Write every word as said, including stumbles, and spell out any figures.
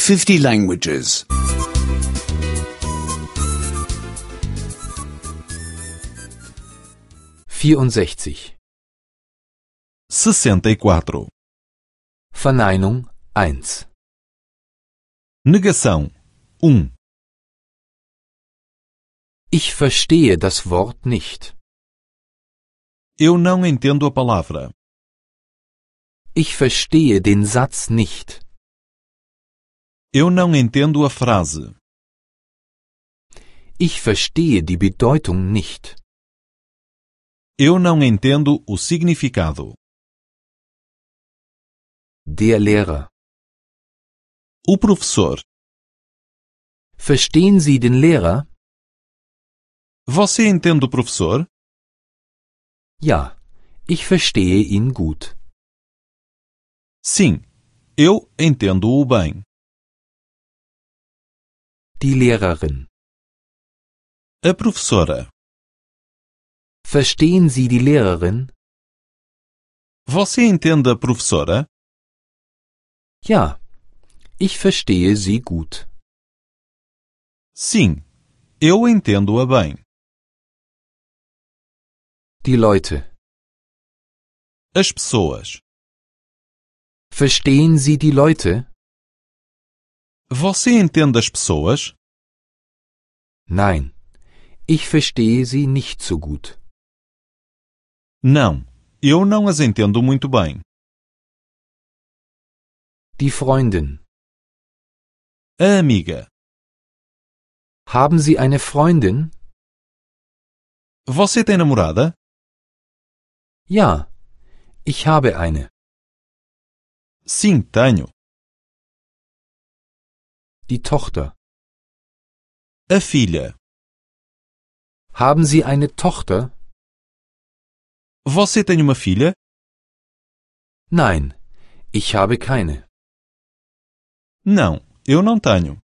fifty languages. vierundsechzig. sessenta e quatro. Verneinung eins. Negação. um. Ich verstehe das Wort nicht. Eu não entendo a palavra. Ich verstehe den Satz nicht. Eu não entendo a frase. Ich verstehe die Bedeutung nicht. Eu não entendo o significado. Der Lehrer. O professor. Verstehen Sie den Lehrer? Você entende o professor? Ja, ich verstehe ihn gut. Sim, eu entendo-o bem. Die Lehrerin. A professora. Verstehen Sie die Lehrerin? Você entende a professora? Ja, ich verstehe sie gut. Sim, eu entendo-a bem. Die Leute. As pessoas. Verstehen Sie die Leute? Você entende as pessoas? Nein, ich verstehe sie nicht so gut. Não, eu não as entendo muito bem. Die Freundin. A amiga. Haben Sie eine Freundin? Você tem namorada? Ja, ich habe eine. Sim, tenho. Die Tochter. A filha. Haben Sie eine Tochter? Você tem uma filha? Nein, ich habe keine. Não, eu não tenho.